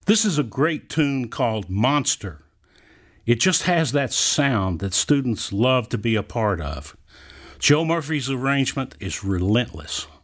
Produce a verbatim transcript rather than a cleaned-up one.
This is a great tune called Monster. It just has that sound that students love to be a part of. Joe Murphy's arrangement is relentless.